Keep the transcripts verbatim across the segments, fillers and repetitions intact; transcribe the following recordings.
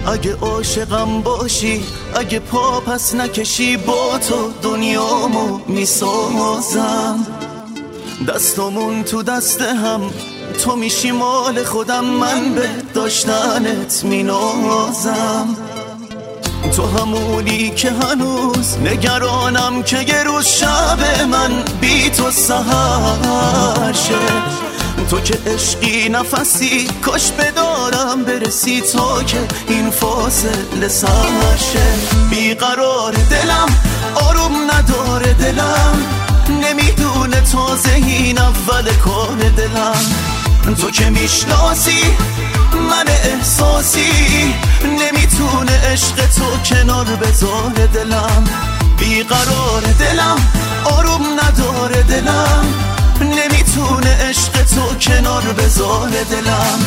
اگه عاشقم باشی، اگه پا پس نکشی، با تو دنیامو میسازم. دستامون تو دست هم، تو میشی مال خودم، من به داشتنت مینازم. تو همونی که هنوز نگرانم که یه روز شب من بی تو سحر شه. تو که عشقی نفسی، کاش بدارم برسی تا که این فاصله سر شه. بیقرار دلم، آروم نداره دلم، نمیدونه تازه این اول کار دلم. تو که میشناسی من احساسی، نمیتونه عشق تو کنار بذاره دلم. بیقرار دلم، آروم نداره دلم، نمیتونه عشق تو کنار بذاره دلم.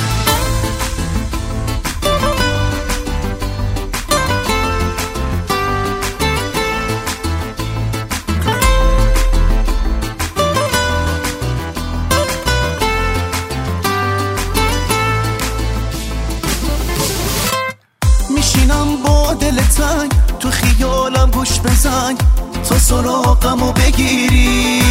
میشینم با دل تنگ، تو خیالم گوش بزن تا سراغمو بگیری.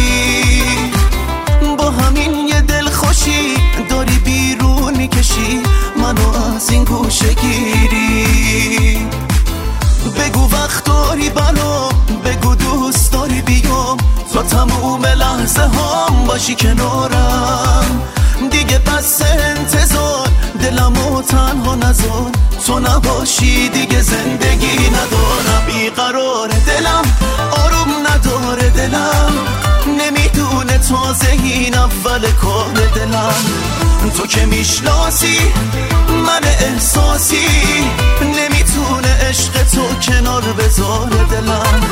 با همین یه دل خوشی داری بیرون میکشی منو از این گوشه گیری. بگو وقت داری برام، بگو دوست داری بیام، تا تموم لحظه هم باشی کنارم. دیگه بس انتظار، دلمو تنها نذار، تو نباشی دیگه زندگی ندارم. بیقرار دلم، آروم نداره دلم، نمیدونه تازه این اول کار دلم. تو که میشناسی من احساسی، نمیتونه عشق تو کنار بذاره دلم.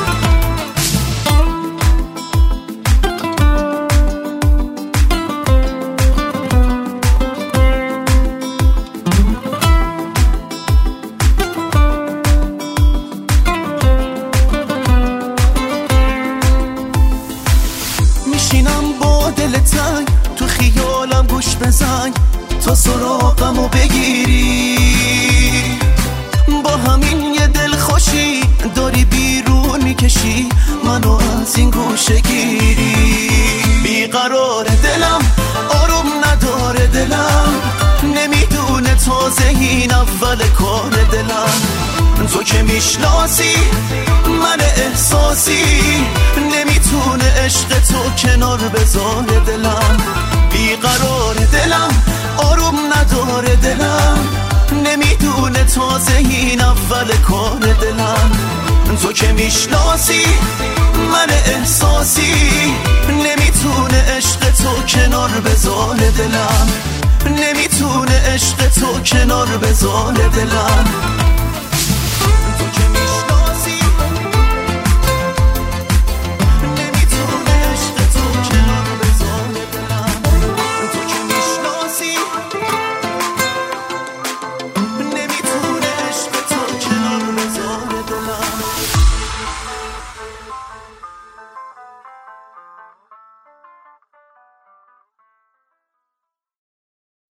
میشینم با دل تنگ، تو خیالم گوش بزن تا سراغمو بگیری. با همین یه دل خوشی داری بیرون میکشی منو از این گوشه گیری. بیقرار دلم، آروم نداره دلم، نمیدونه تازه این اول کار دلم. تو که میشناسی من احساسی، نمیتونه عشق تو کنار بذاره دلم. بیقرار دلم، آروم نداره دلم، نمیدونه تازه این اول کار دلم. تو که میشناسی من احساسی، نمیتونه عشق تو کنار بذاره دلم، نمیتونه عشق تو کنار بذاره دلم.